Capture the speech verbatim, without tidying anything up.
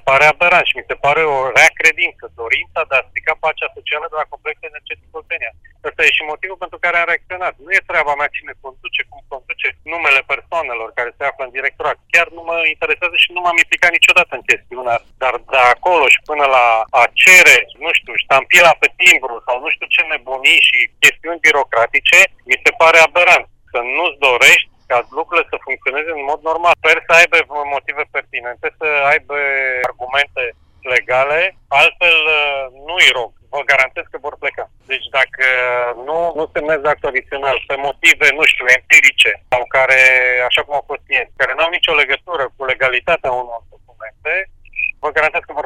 pare aberant și mi se pare o rea credință, dorința de a strica pacea socială de la complexul energetic Oltenia. Ăsta e și motivul pentru care am reacționat. Nu e treaba mea cine conduce, cum conduce, numele persoanelor care se află în directorat. Chiar nu mă interesează și nu m-am implicat niciodată în chestiunea. Dar de acolo și până la a cere, nu știu, ștampila pe timbru sau nu știu ce nebunii și chestiuni birocratice, mi se pare aberant. Să nu-ți dorești ca lucrurile să funcționeze în mod normal. Sper să aibă motive pertinente, să aibă argumente legale, altfel nu-i rog. Vă garantez că vor pleca. Deci dacă nu, nu semnez act adițional pe motive, nu știu, empirice sau care, așa cum au fost ieri, care nu au nicio legătură cu legalitatea unor documente, vă garantez că